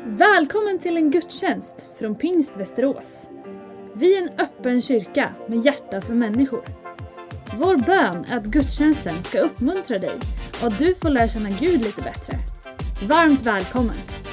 Välkommen till en gudstjänst från Pingst Västerås. Vi är en öppen kyrka med hjärta för människor. Vår bön är att gudstjänsten ska uppmuntra dig och att du får lära känna Gud lite bättre. Varmt välkommen!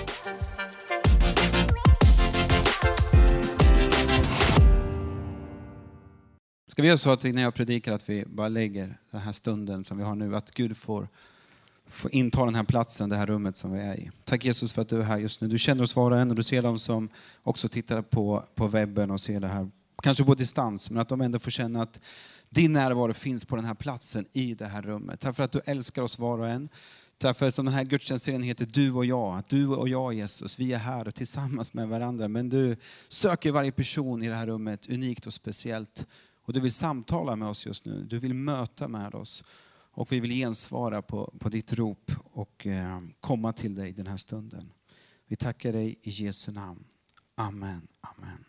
Ska vi göra så att vi, när jag predikar, att vi bara lägger den här stunden som vi har nu, att Gud får inta den här platsen, det här rummet som vi är i. Tack Jesus för att du är här just nu. Du känner oss var och en och du ser dem som också tittar på webben och ser det här, kanske på distans, men att de ändå får känna att din närvaro finns på den här platsen i det här rummet. Tack för att du älskar oss var och en. Därför som den här gudstjänstserien heter Du och jag. Att du och jag Jesus, vi är här och tillsammans med varandra. Men du söker varje person i det här rummet unikt och speciellt. Och du vill samtala med oss just nu. Du vill möta med oss. Och vi vill gensvara på ditt rop och komma till dig den här stunden. Vi tackar dig i Jesu namn. Amen. Amen.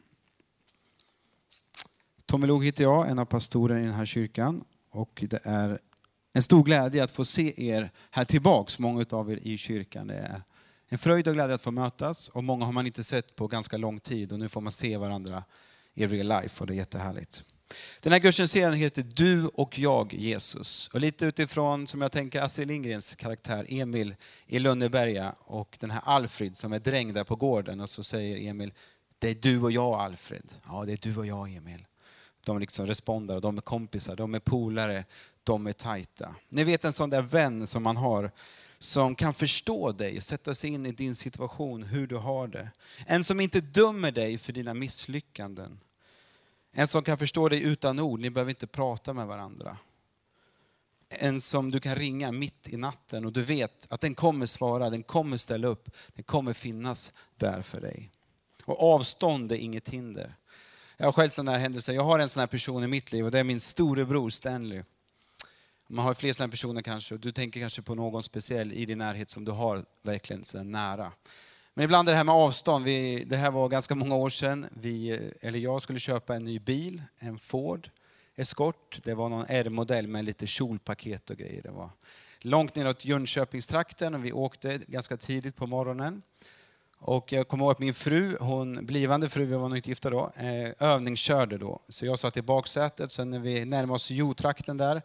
Tommy Log heter jag, en av pastorerna i den här kyrkan. Och det är en stor glädje att få se er här tillbaks, många av er i kyrkan. Det är en fröjd och glädje att få mötas. Och många har man inte sett på ganska lång tid. Och nu får man se varandra i real life och det är jättehärligt. Den här gudstjänstserien heter Du och jag Jesus. Och lite utifrån, som jag tänker, Astrid Lindgrens karaktär Emil i Lönneberga och den här Alfred som är dräng där på gården. Och så säger Emil, det är du och jag Alfred. Ja, det är du och jag Emil. De liksom respondar, de är kompisar, de är polare, de är tajta. Ni vet en sån där vän som man har som kan förstå dig, sätta sig in i din situation, hur du har det. En som inte dömer dig för dina misslyckanden. En som kan förstå dig utan ord, ni behöver inte prata med varandra. En som du kan ringa mitt i natten och du vet att den kommer svara, den kommer ställa upp, den kommer finnas där för dig. Och avstånd är inget hinder. Jag har själv sådana här händelser, jag har en sån här person i mitt liv och det är min storebror Stanley. Man har fler sådana personer kanske och du tänker kanske på någon speciell i din närhet som du har verkligen så nära. Men ibland är det här med avstånd, det här var ganska många år sedan. Jag skulle köpa en ny bil, en Ford Escort. Det var någon R-modell med lite kjolpaket och grejer. Det var långt neråt Jönköpingstrakten och vi åkte ganska tidigt på morgonen. Och jag kommer ihåg att min fru, blivande fru, vi var nog inte gifta då, övningskörde då. Så jag satt i baksätet, sen när vi närmade oss Jo-trakten där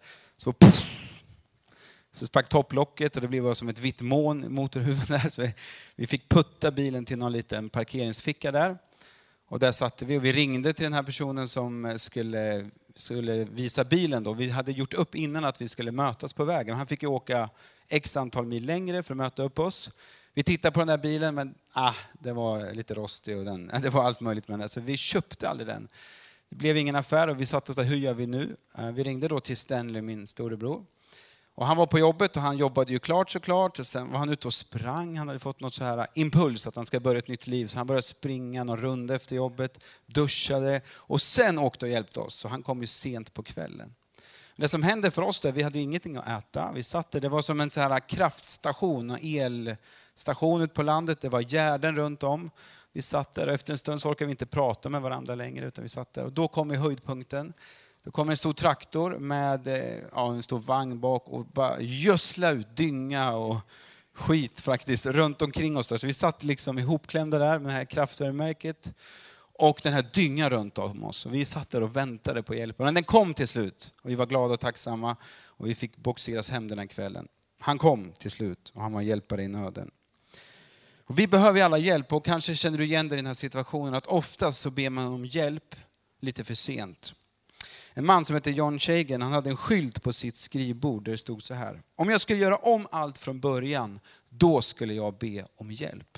så sprack topplocket och det blev som ett vitt moln i motorhuven där. Så vi fick putta bilen till någon liten parkeringsficka där. Och där satt vi och vi ringde till den här personen som skulle visa bilen då. Vi hade gjort upp innan att vi skulle mötas på vägen. Han fick ju åka x antal mil längre för att möta upp oss. Vi tittade på den där bilen men det var lite rostig och det var allt möjligt med den. Så vi köpte aldrig den. Det blev ingen affär och vi satt oss där, hur gör vi nu? Vi ringde då till Stanley, min storebror. Och han var på jobbet och han jobbade ju klart såklart. Och sen var han ute och sprang. Han hade fått något så här impuls att han ska börja ett nytt liv. Så han började springa någon runda efter jobbet. Duschade. Och sen åkte och hjälpte oss. Så han kom ju sent på kvällen. Det som hände för oss där, vi hade ingenting att äta. Vi satt där, det var som en så här kraftstation och elstation ut på landet. Det var gärden runt om. Vi satt där och efter en stund så orkade vi inte prata med varandra längre. Utan vi satt där och då kom höjdpunkten. Då kom en stor traktor med en stor vagn bak och bara gödsla ut dynga och skit faktiskt runt omkring oss. Så vi satt liksom ihopklämda där med det här kraftvärmemärket och den här dynga runt om oss. Och vi satt där och väntade på hjälp. Men den kom till slut och vi var glada och tacksamma och vi fick boxeras hem den här kvällen. Han kom till slut och han var hjälpare i nöden. Och vi behöver alla hjälp och kanske känner du igen dig i den här situationen att oftast så ber man om hjälp lite för sent. En man som heter John Shagan, han hade en skylt på sitt skrivbord där det stod så här. Om jag skulle göra om allt från början, då skulle jag be om hjälp.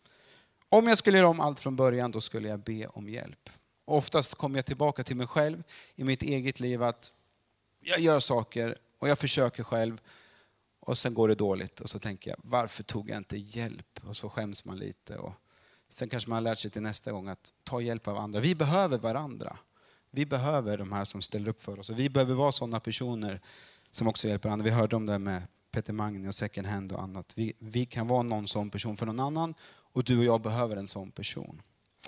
Om jag skulle göra om allt från början, då skulle jag be om hjälp. Och oftast kommer jag tillbaka till mig själv i mitt eget liv att jag gör saker och jag försöker själv. Och sen går det dåligt och så tänker jag, varför tog jag inte hjälp? Och så skäms man lite. Och sen kanske man har lärt sig till nästa gång att ta hjälp av andra. Vi behöver varandra. Vi behöver de här som ställer upp för oss. Och vi behöver vara sådana personer som också hjälper andra. Vi hörde om det med Peter Magni och Second Hand och annat. Vi kan vara någon sån person för någon annan. Och du och jag behöver en sån person.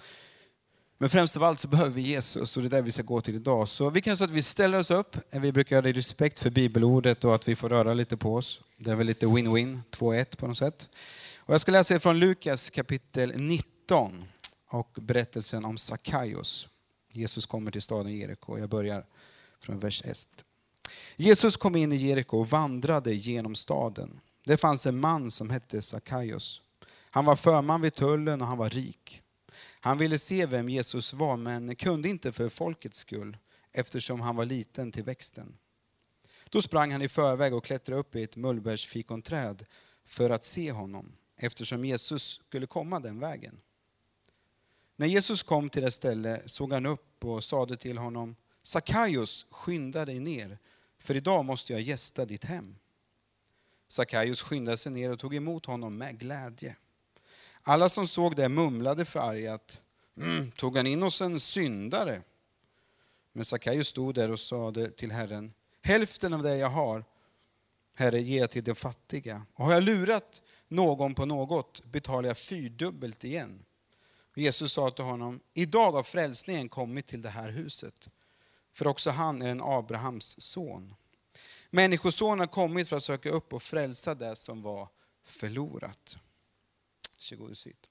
Men främst av allt så behöver vi Jesus. Och det är där vi ska gå till idag. Så vi kan säga att vi ställer oss upp. Vi brukar göra det i respekt för bibelordet och att vi får röra lite på oss. Det är väl lite win-win, 2-1 på något sätt. Och jag ska läsa från Lukas kapitel 19 och berättelsen om Sackaios. Jesus kommer till staden Jeriko. Jag börjar från vers 1. Jesus kom in i Jeriko och vandrade genom staden. Det fanns en man som hette Sackaios. Han var förman vid tullen och han var rik. Han ville se vem Jesus var, men kunde inte för folkets skull, eftersom han var liten till växten. Då sprang han i förväg och klättrade upp i ett mullbärsfikonträd för att se honom, eftersom Jesus skulle komma den vägen. När Jesus kom till det ställe såg han upp och sade till honom: Sackaios, skynda dig ner, för idag måste jag gästa ditt hem. Sackaios skyndade sig ner och tog emot honom med glädje. Alla som såg det mumlade förargat: tog han in hos en syndare? Men Sackaios stod där och sade till Herren: hälften av det jag har, Herre, ger jag till de fattiga. Och har jag lurat någon på något, betalar jag 4-dubbelt igen. Och Jesus sa till honom: idag har frälsningen kommit till det här huset, för också han är en Abrahams son. Människosonen har kommit för att söka upp och frälsa det som var förlorat. Varsågod, sitt.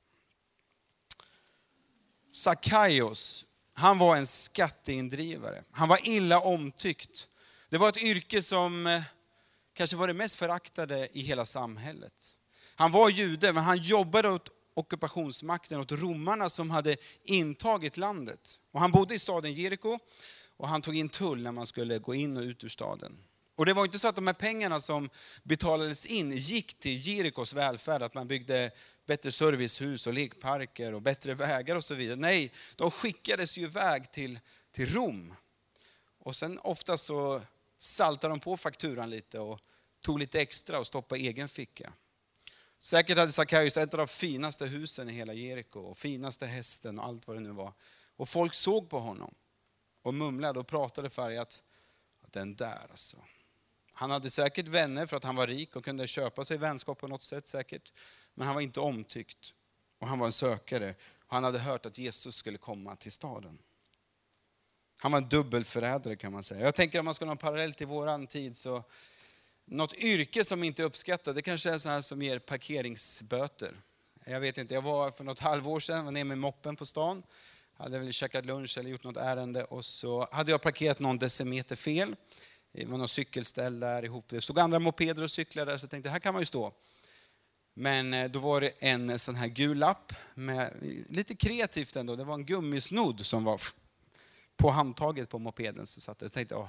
Sackaios, han var en skatteindrivare. Han var illa omtyckt. Det var ett yrke som kanske var det mest föraktade i hela samhället. Han var jude, men han jobbade åt ockupationsmakten, åt romarna som hade intagit landet. Och han bodde i staden Jeriko och han tog in tull när man skulle gå in och ut ur staden. Och det var inte så att de här pengarna som betalades in gick till Jerikos välfärd, att man byggde bättre servicehus och lekparker och bättre vägar och så vidare. Nej, de skickades ju iväg till Rom. Och sen ofta så saltade de på fakturan lite och tog lite extra och stoppade i egen ficka. Säkert hade Sackaios ett av de finaste husen i hela Jeriko och finaste hästen och allt vad det nu var. Och folk såg på honom och mumlade och pratade färgat: den där alltså. Han hade säkert vänner för att han var rik och kunde köpa sig vänskap på något sätt säkert. Men han var inte omtyckt och han var en sökare. Och han hade hört att Jesus skulle komma till staden. Han var en dubbelförrädare kan man säga. Jag tänker om man ska ha en parallell till våran tid, så något yrke som inte uppskattar, det kanske är så här som ger parkeringsböter. Jag vet inte, jag var för något halvår sedan, var ner med moppen på stan. Hade väl käkat lunch eller gjort något ärende och så hade jag parkerat någon decimeter fel. Det var någon cykelställ där ihop. Det stod andra mopeder och cyklar där, så jag tänkte här kan man ju stå. Men då var det en sån här gul lapp med lite kreativt ändå. Det var en gummisnodd som var på handtaget på mopeden. Så satt jag tänkte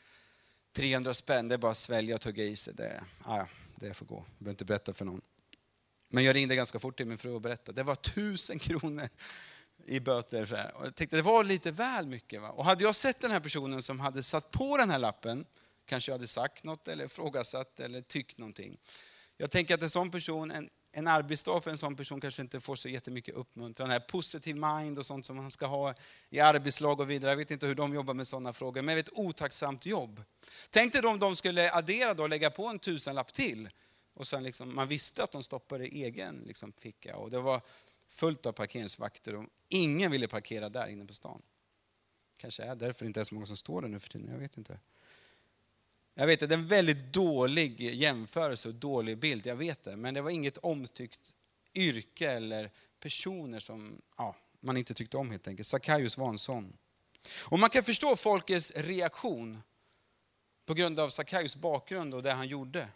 300 spänn, det är bara att svälja och tugga i sig. Det får gå. Jag behöver inte berätta för någon. Men jag ringde ganska fort till min fru och berättade. Det var 1000 kronor i böter. Och jag tänkte det var lite väl mycket. Va? Och hade jag sett den här personen som hade satt på den här lappen, kanske jag hade sagt något eller frågasatt eller tyckt någonting. Jag tänker att en sån person, en arbetsdag för en sån person kanske inte får så jättemycket uppmuntran. Den här positiv mind och sånt som man ska ha i arbetslag och vidare. Jag vet inte hur de jobbar med sådana frågor, men det är ett otacksamt jobb. Tänk dig om de skulle addera då och lägga på en 1000-lapp till. Och sen liksom, man visste att de stoppade i egen ficka. Och det var fullt av parkeringsvakter och ingen ville parkera där inne på stan. Kanske är därför inte är så många som står där nu för tiden, jag vet inte. Jag vet att det är en väldigt dålig jämförelse och dålig bild, jag vet det. Men det var inget omtyckt yrke eller personer som man inte tyckte om helt enkelt. Sackaios var en sån. Och man kan förstå folkets reaktion på grund av Sackaios bakgrund och det han gjorde.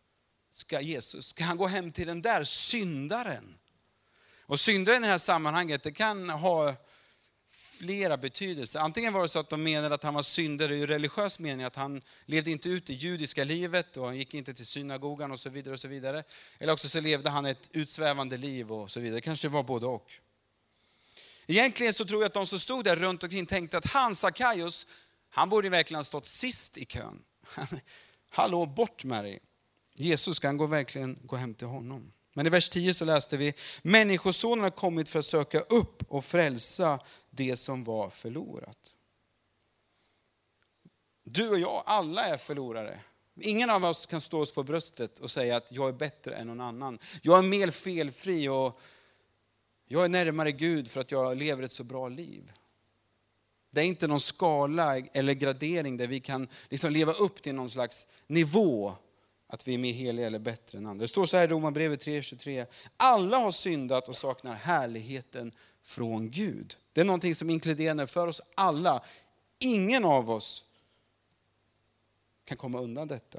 Ska han gå hem till den där syndaren? Och syndaren i det här sammanhanget, det kan ha flera betydelser. Antingen var det så att de menade att han var syndare i religiös mening, att han levde inte ut det judiska livet och han gick inte till synagogan och så vidare och så vidare. Eller också så levde han ett utsvävande liv och så vidare. Kanske var både och. Egentligen så tror jag att de som stod där runt omkring tänkte att han, Sackaios, han borde verkligen ha stått sist i kön. Hallå, bort med dig. Jesus, ska han verkligen gå hem till honom? Men i vers 10 så läste vi: människosonen har kommit för att söka upp och frälsa det som var förlorat. Du och jag, alla är förlorare. Ingen av oss kan stå oss på bröstet och säga att jag är bättre än någon annan. Jag är mer felfri och jag är närmare Gud för att jag lever ett så bra liv. Det är inte någon skala eller gradering där vi kan liksom leva upp till någon slags nivå att vi är mer heliga eller bättre än andra. Det står så här i Romarbrevet 3:23. Alla har syndat och saknar härligheten från Gud. Det är någonting som inkluderar för oss alla. Ingen av oss kan komma undan detta.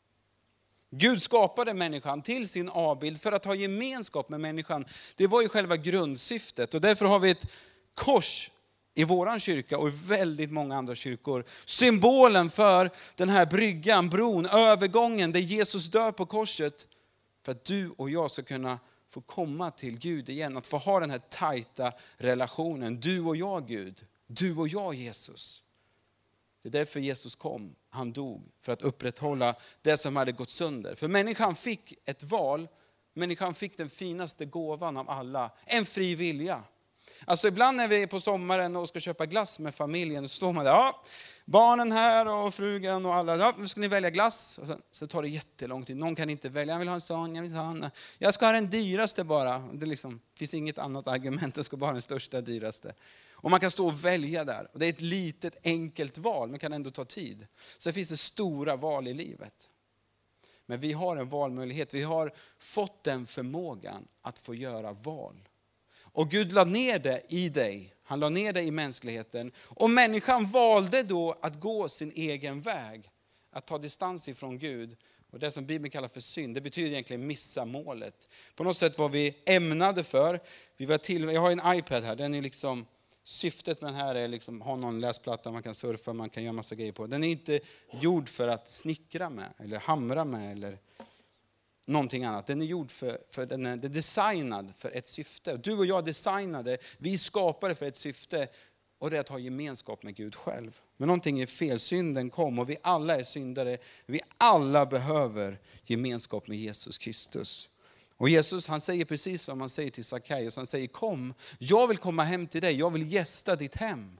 Gud skapade människan till sin avbild för att ha gemenskap med människan. Det var ju själva grundsyftet. Och därför har vi ett kors i våran kyrka och i väldigt många andra kyrkor. Symbolen för den här bryggan, bron, övergången där Jesus dör på korset. För att du och jag ska kunna få komma till Gud igen. Att få ha den här tajta relationen. Du och jag Gud. Du och jag Jesus. Det är därför Jesus kom. Han dog för att upprätthålla det som hade gått sönder. För människan fick ett val. Människan fick den finaste gåvan av alla. En fri vilja. Alltså ibland när vi är på sommaren och ska köpa glass med familjen. Så står man där. Ja, barnen här och frugan och alla. Ja, nu ska ni välja glass. Och så tar det jättelång tid. Någon kan inte välja. Jag vill ha en sån. Jag ska ha den dyraste bara. Det finns inget annat argument. Jag ska bara ha den största, dyraste. Och man kan stå och välja där. Och det är ett litet enkelt val, men kan ändå ta tid. Sen finns det stora val i livet. Men vi har en valmöjlighet. Vi har fått den förmågan att få göra val. Och Gud la ner det i dig. Han la ner det i mänskligheten. Och människan valde då att gå sin egen väg. Att ta distans ifrån Gud. Och det som Bibeln kallar för synd, det betyder egentligen missa målet. På något sätt var vi ämnade för. Jag har en iPad här, den är liksom... Syftet med den här är liksom ha någon läsplatta man kan surfa, man kan göra massa grejer på. Den är inte gjord för att snickra med eller hamra med eller någonting annat. Den är gjord för den är designad för ett syfte. Du och jag designade, vi skapade för ett syfte och det är att ha gemenskap med Gud själv. Men någonting är fel, synden kom och vi alla är syndare. Vi alla behöver gemenskap med Jesus Kristus. Och Jesus han säger precis som han säger till Sackaios. Han säger kom, jag vill komma hem till dig. Jag vill gästa ditt hem.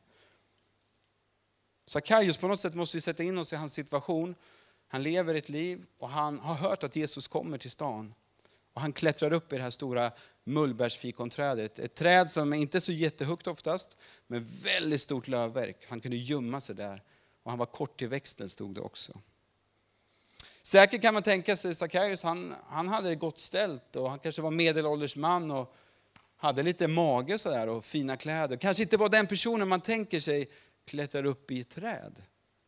Sackaios på något sätt måste vi sätta in oss i hans situation. Han lever ett liv och han har hört att Jesus kommer till stan. Och han klättrar upp i det här stora mullbärsfikonträdet. Ett träd som är inte så jättehögt oftast. Men väldigt stort lövverk. Han kunde gömma sig där. Och han var kort till växten stod det också. Säkert kan man tänka sig Sackaios, han hade det gott ställt och han kanske var medelålders man och hade lite mage så där och fina kläder. Kanske inte var den personen man tänker sig klättrar upp i ett träd.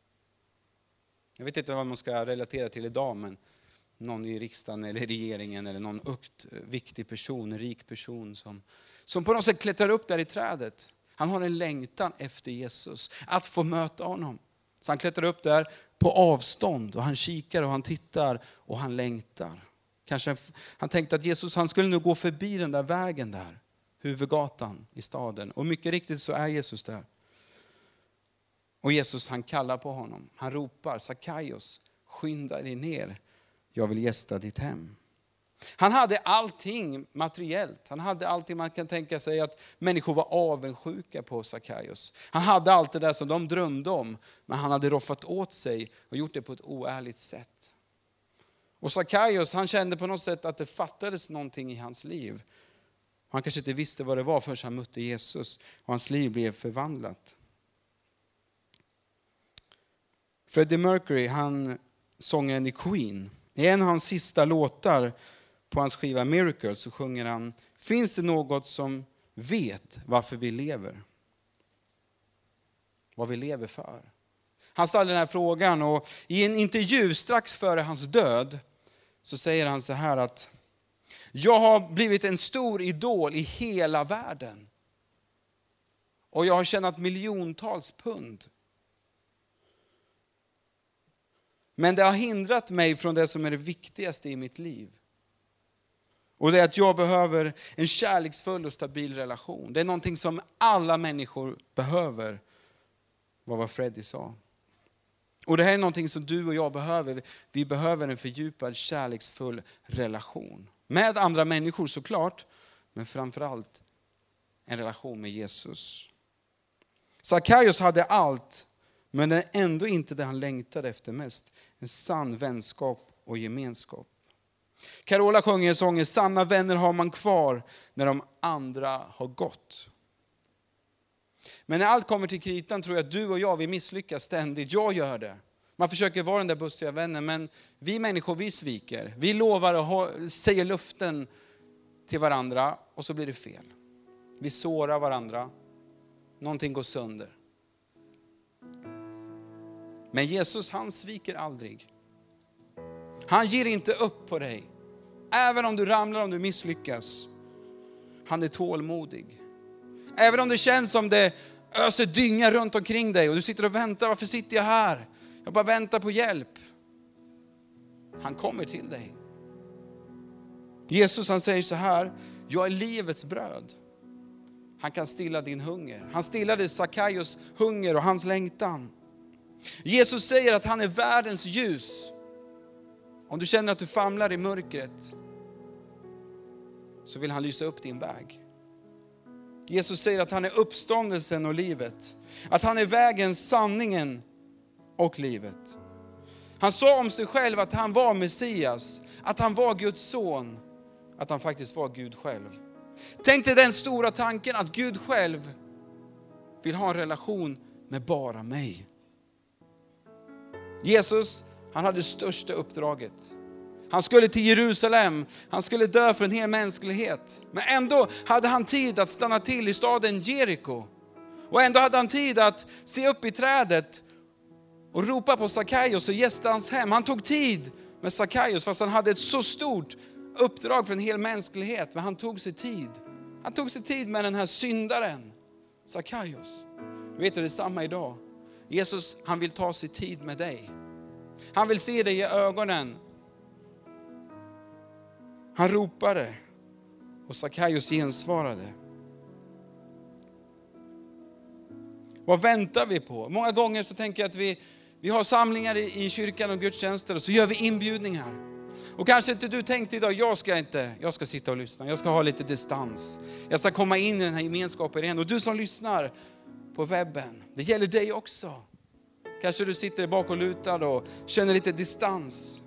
Jag vet inte vad man ska relatera till idag, men någon i riksdagen eller regeringen eller någon viktig person, en rik person som på något sätt klättrar upp där i trädet. Han har en längtan efter Jesus, att få möta honom. Så han klättrar upp där på avstånd och han kikar och han tittar och han längtar. Kanske han tänkte att Jesus han skulle nog gå förbi den där vägen där, huvudgatan i staden. Och mycket riktigt så är Jesus där. Och Jesus han kallar på honom. Han ropar, Sackaios, skynda dig ner. Jag vill gästa ditt hem. Han hade allting materiellt. Han hade allting man kan tänka sig att människor var avundsjuka på Sackaios. Han hade allt det där som de drömde om. Men han hade roffat åt sig och gjort det på ett oärligt sätt. Och Sackaios han kände på något sätt att det fattades någonting i hans liv. Han kanske inte visste vad det var förrän han mötte Jesus. Och hans liv blev förvandlat. Freddie Mercury, han sångaren i Queen. I en av hans sista låtar på hans skiva Miracle så sjunger han: finns det något som vet varför vi lever? Vad vi lever för? Han ställer den här frågan och i en intervju strax före hans död så säger han så här att jag har blivit en stor idol i hela världen. Och jag har tjänat miljontals pund. Men det har hindrat mig från det som är det viktigaste i mitt liv. Och det är att jag behöver en kärleksfull och stabil relation. Det är någonting som alla människor behöver. Vad Freddie sa. Och det här är någonting som du och jag behöver. Vi behöver en fördjupad kärleksfull relation. Med andra människor såklart. Men framförallt en relation med Jesus. Sackaios hade allt. Men det är ändå inte det han längtade efter mest. En sann vänskap och gemenskap. Carola sjunger sången: sanna vänner har man kvar när de andra har gått. Men när allt kommer till kritan tror jag att du och jag, vi misslyckas ständigt. Jag gör det. Man försöker vara den där bussiga vännen, men vi människor, vi sviker. Vi lovar och säger luften till varandra och så blir det fel. Vi sårar varandra. Någonting går sönder. Men Jesus, han sviker aldrig. Han ger inte upp på dig. Även om du ramlar, om du misslyckas. Han är tålmodig. Även om det känns som det öser dynga runt omkring dig och du sitter och väntar. Varför sitter jag här? Jag bara väntar på hjälp. Han kommer till dig. Jesus, han säger så här: jag är livets bröd. Han kan stilla din hunger. Han stillade Sackaios hunger och hans längtan. Jesus säger att han är världens ljus. Om du känner att du famlar i mörkret, så vill han lysa upp din väg. Jesus säger att han är uppståndelsen och livet. Att han är vägen, sanningen och livet. Han sa om sig själv att han var Messias. Att han var Guds son. Att han faktiskt var Gud själv. Tänk dig den stora tanken att Gud själv vill ha en relation med bara mig. Jesus, han hade det största uppdraget. Han skulle till Jerusalem. Han skulle dö för en hel mänsklighet. Men ändå hade han tid att stanna till i staden Jeriko. Och ändå hade han tid att se upp i trädet och ropa på Sackaios och gästa hans hem. Han tog tid med Sackaios fast han hade ett så stort uppdrag för en hel mänsklighet. Men han tog sig tid. Han tog sig tid med den här syndaren, Sackaios. Vet du, det är samma idag. Jesus, han vill ta sig tid med dig. Han vill se dig i ögonen. Han ropade och Sackaios gensvarade. Vad väntar vi på? Många gånger så tänker jag att vi har samlingar i kyrkan och gudstjänster och så gör vi inbjudningar. Och kanske inte du tänkte idag, jag ska sitta och lyssna. Jag ska ha lite distans. Jag ska komma in i den här gemenskapen igen. Och du som lyssnar på webben, det gäller dig också. Kanske du sitter bak och lutar och känner lite distans.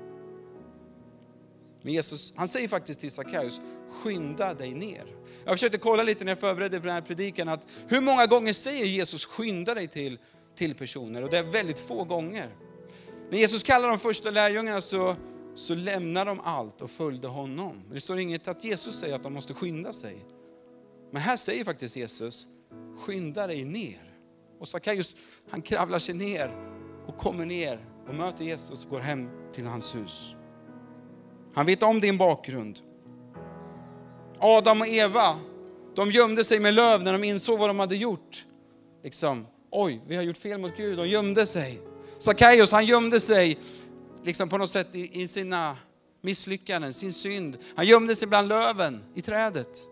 Men Jesus, han säger faktiskt till Sackaios, skynda dig ner. Jag försökte kolla lite när jag förberedde för den här predikan, att hur många gånger säger Jesus skynda dig till personer? Och det är väldigt få gånger. När Jesus kallar de första lärjungarna så lämnar de allt och följde honom. Det står inget att Jesus säger att de måste skynda sig. Men här säger faktiskt Jesus, skynda dig ner. Och Sackaios, han kravlar sig ner och kommer ner och möter Jesus och går hem till hans hus. Han vet om din bakgrund. Adam och Eva, de gömde sig med löv när de insåg vad de hade gjort. Liksom, oj, vi har gjort fel mot Gud. De gömde sig. Sackaios, han gömde sig liksom på något sätt i sina misslyckanden, sin synd. Han gömde sig bland löven i trädet.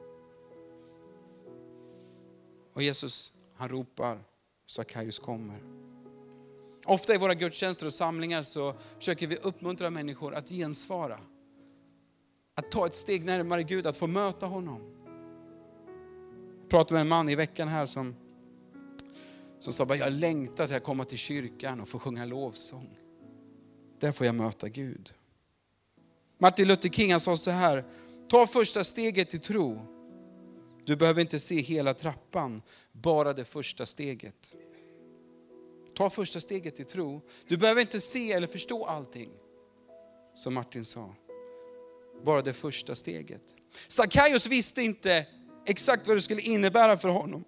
Och Jesus, han ropar. Sackaios kommer. Ofta i våra gudstjänster och samlingar så försöker vi uppmuntra människor att gensvara. Att ta ett steg närmare Gud, att få möta honom. Jag pratade med en man i veckan här som sa bara, jag längtar till att komma till kyrkan och få sjunga lovsång. Där får jag möta Gud. Martin Luther King, han sa så här, ta första steget till tro. Du behöver inte se hela trappan, bara det första steget. Ta första steget till tro. Du behöver inte se eller förstå allting, som Martin sa. Bara det första steget. Sackaios visste inte exakt vad det skulle innebära för honom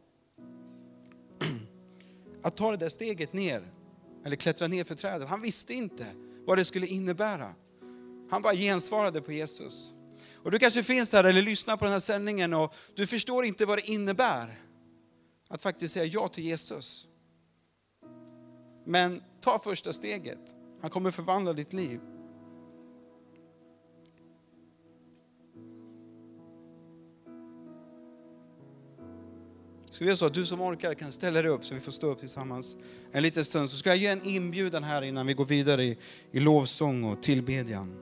att ta det där steget ner, eller klättra ner för trädet. Han visste inte vad det skulle innebära. Han bara gensvarade på Jesus. Och du kanske finns där eller lyssnar på den här sändningen och du förstår inte vad det innebär att faktiskt säga ja till Jesus. Men ta första steget. Han kommer förvandla ditt liv. Ska vi göra så att du som orkar kan ställa dig upp så vi får stå upp tillsammans en liten stund. Så ska jag ge en inbjudan här innan vi går vidare i lovsång och tillbedjan.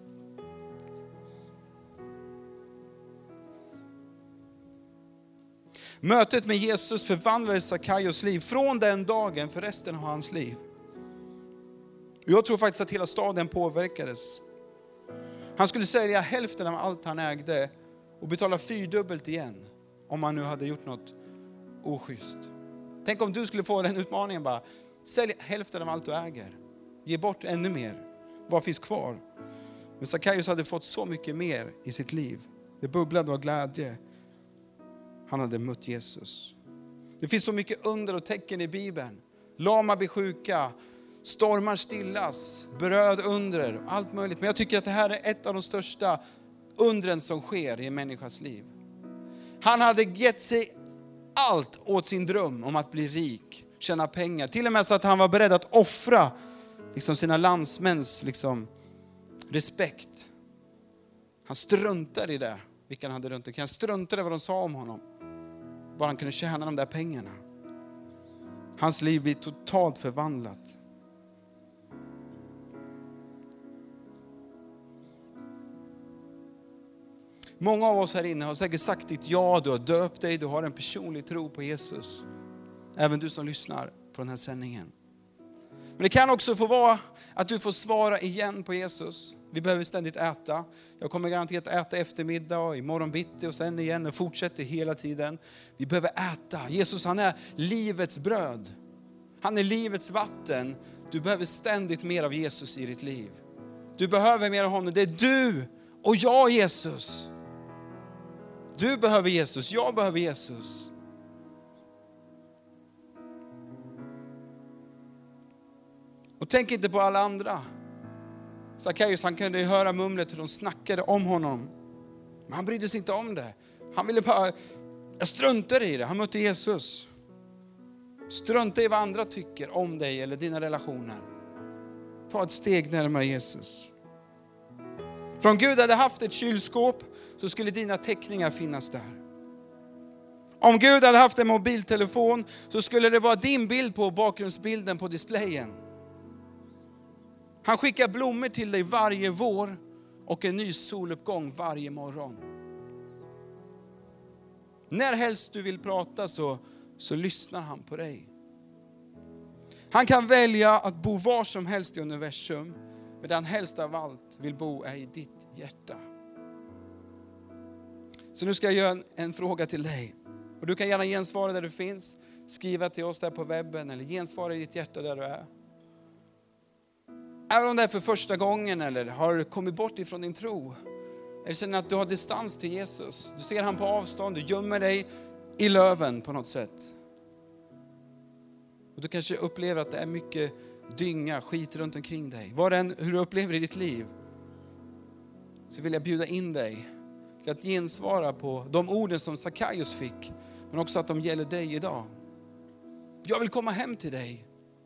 Mötet med Jesus förvandlade Sackaios liv från den dagen för resten av hans liv. Jag tror faktiskt att hela staden påverkades. Han skulle sälja hälften av allt han ägde och betala 4-dubbelt igen om han nu hade gjort något oschysst. Tänk om du skulle få den utmaningen bara, sälj hälften av allt du äger Ge bort ännu mer. Vad finns kvar? Men Sackaios hade fått så mycket mer i sitt liv. Det bubblade av glädje. Han hade mött Jesus. Det finns så mycket under och tecken i Bibeln. Lama blir sjuka, stormar stillas, bröd under, allt möjligt. Men jag tycker att det här är ett av de största undren som sker i en människas liv. Han hade gett sig allt åt sin dröm om att bli rik, tjäna pengar. Till och med så att han var beredd att offra sina landsmäns respekt. Han struntade i det, vilka han hade runt omkring. Han struntade i vad de sa om honom. Bara han kunde tjäna de där pengarna. Hans liv blir totalt förvandlat. Många av oss här inne har säkert sagt ditt ja, du har döpt dig, du har en personlig tro på Jesus. Även du som lyssnar på den här sändningen. Men det kan också få vara att du får svara igen på Jesus. Vi behöver ständigt äta. Jag kommer garanterat äta eftermiddag och imorgon bitti och sen igen och fortsätter hela tiden. Vi behöver äta. Jesus, han är livets bröd. Han är livets vatten. Du behöver ständigt mer av Jesus i ditt liv. Du behöver mer av honom. Det är du och jag, Jesus. Du behöver Jesus, jag behöver Jesus. Och tänk inte på alla andra. Sackaios, han kunde höra mumlet hur de snackade om honom. Men han brydde sig inte om det. Han ville bara, jag struntade i det. Han mötte Jesus. Strunta i vad andra tycker om dig eller dina relationer. Ta ett steg närmare Jesus. För om Gud hade haft ett kylskåp så skulle dina teckningar finnas där. Om Gud hade haft en mobiltelefon så skulle det vara din bild på bakgrundsbilden på displayen. Han skickar blommor till dig varje vår och en ny soluppgång varje morgon. När helst du vill prata så lyssnar han på dig. Han kan välja att bo var som helst i universum, men det han helst av allt vill bo är i ditt hjärta. Så nu ska jag göra en fråga till dig. Och du kan gärna gensvara där du finns. Skriva till oss där på webben eller gensvara i ditt hjärta där du är. Även om det är för första gången eller har kommit bort ifrån din tro. Eller känner att du har distans till Jesus. Du ser han på avstånd, du gömmer dig i löven på något sätt. Och du kanske upplever att det är mycket dynga, skit runt omkring dig. Vad än hur du upplever i ditt liv. Så vill jag bjuda in dig till att gensvara på de orden som Sackaios fick. Men också att de gäller dig idag. Jag vill komma hem till dig.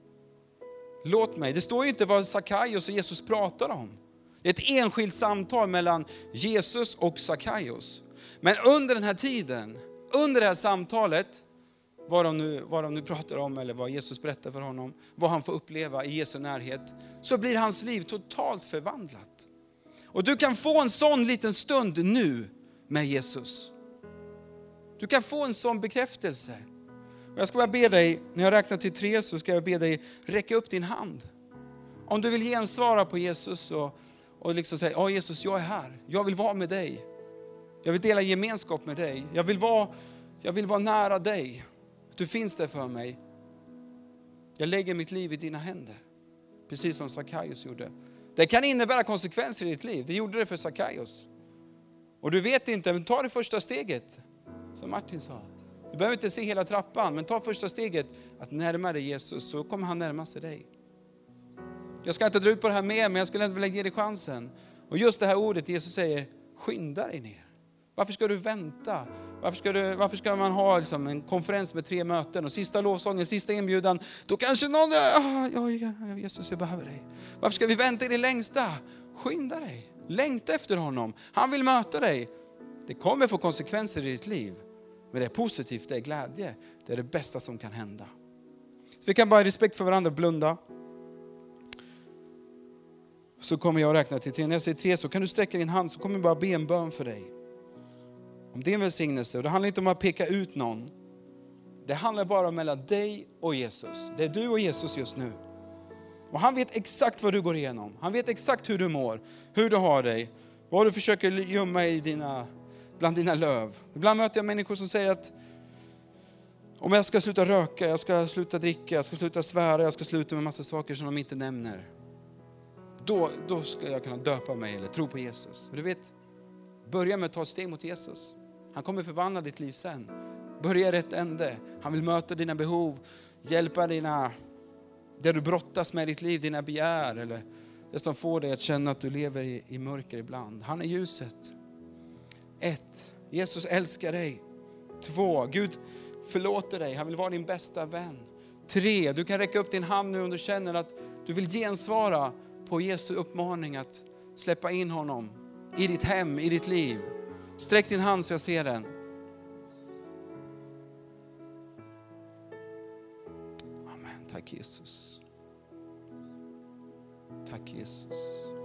Låt mig. Det står ju inte vad Sackaios och Jesus pratar om. Det är ett enskilt samtal mellan Jesus och Sackaios. Men under den här tiden, under det här samtalet, vad de nu pratar om eller vad Jesus berättar för honom, vad han får uppleva i Jesu närhet, så blir hans liv totalt förvandlat. Och du kan få en sån liten stund nu med Jesus. Du kan få en sån bekräftelse. Och jag ska bara be dig, när jag räknar till 3 så ska jag be dig räcka upp din hand. Om du vill gensvara på Jesus och liksom säga, ja Jesus, jag är här. Jag vill vara med dig. Jag vill dela gemenskap med dig. Jag vill vara nära dig. Du finns där för mig. Jag lägger mitt liv i dina händer. Precis som Sackaios gjorde. Det kan innebära konsekvenser i ditt liv. Det gjorde det för Sackaios. Och du vet inte, men ta det första steget. Som Martin sa. Du behöver inte se hela trappan, men ta första steget att närma dig Jesus, så kommer han närma sig dig. Jag ska inte dra ut på det här mer, men jag skulle ändå vilja ge dig chansen. Och just det här ordet Jesus säger, skynda dig ner. Varför ska du vänta? Varför ska man ha liksom en konferens med 3 möten och sista lovsången, sista inbjudan, då kanske någon, Jesus jag behöver dig. Varför ska vi vänta i det längsta? Skynda dig. Längta efter honom. Han vill möta dig. Det kommer få konsekvenser i ditt liv. Men det är positivt, det är glädje. Det är det bästa som kan hända. Så vi kan bara i respekt för varandra blunda. Så kommer jag räkna till 3. När jag säger 3 så kan du sträcka din hand, så kommer jag bara be en bön för dig. Om det är en välsignelse. Och det handlar inte om att peka ut någon. Det handlar bara om mellan dig och Jesus. Det är du och Jesus just nu. Och han vet exakt vad du går igenom. Han vet exakt hur du mår. Hur du har dig. Vad du försöker gömma bland dina löv. Ibland möter jag människor som säger att om jag ska sluta röka, jag ska sluta dricka, jag ska sluta svära, jag ska sluta med massa saker som de inte nämner. då ska jag kunna döpa mig eller tro på Jesus. Och du vet, börja med att ta ett steg mot Jesus. Han kommer förvandla ditt liv sen. Börja i rätt ände. Han vill möta dina behov, hjälpa det du brottas med i ditt liv, dina begär eller det som får dig att känna att du lever i mörker ibland. Han är ljuset. 1. Jesus älskar dig. 2. Gud förlåter dig. Han vill vara din bästa vän. 3. Du kan räcka upp din hand nu om du känner att du vill gensvara på Jesu uppmaning att släppa in honom i ditt hem, i ditt liv. Sträck din hand så jag ser den. Amen. Tack Jesus. Tack Jesus.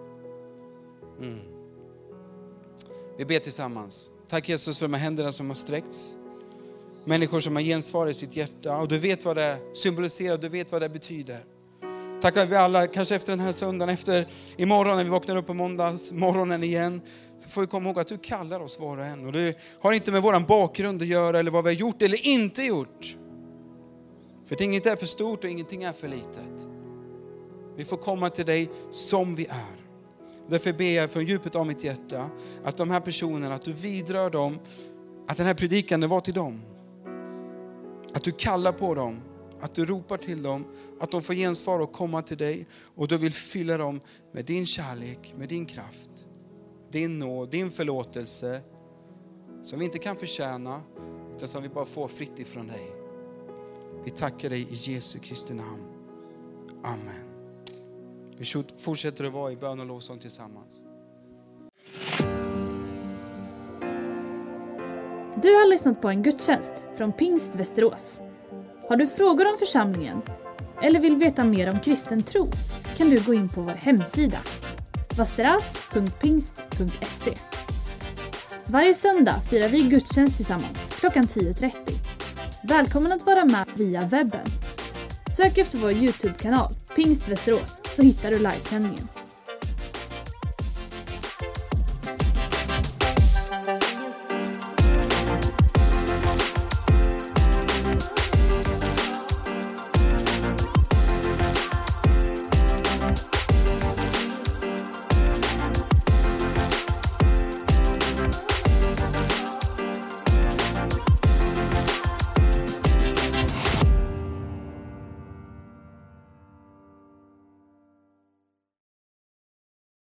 Vi ber tillsammans. Tack Jesus för de här händerna som har sträckts. Människor som har gensvar i sitt hjärta. Och du vet vad det symboliserar, du vet vad det betyder. Tack att vi alla, kanske efter den här söndagen, efter imorgon när vi vaknar upp på måndagsmorgonen igen, så får vi komma ihåg att du kallar oss var och en. Och det har inte med våran bakgrund att göra eller vad vi har gjort eller inte gjort. För att inget är för stort och ingenting är för litet. Vi får komma till dig som vi är. Därför ber jag från djupet av mitt hjärta att de här personerna, att du vidrör dem, att den här predikan var till dem. Att du kallar på dem, att du ropar till dem, att de får gensvar och komma till dig. Och du vill fylla dem med din kärlek, med din kraft, din nåd, din förlåtelse. Som vi inte kan förtjäna, utan som vi bara får fritt ifrån dig. Vi tackar dig i Jesu Kristi namn. Amen. Vi fortsätter att vara i bön och lovsång tillsammans. Du har lyssnat på en gudstjänst från Pingst Västerås. Har du frågor om församlingen eller vill veta mer om kristen tro kan du gå in på vår hemsida vasteras.pingst.se. Varje söndag firar vi gudstjänst tillsammans klockan 10:30. Välkommen att vara med via webben. Sök efter vår YouTube-kanal Pingst Västerås så hittar du livesändningen.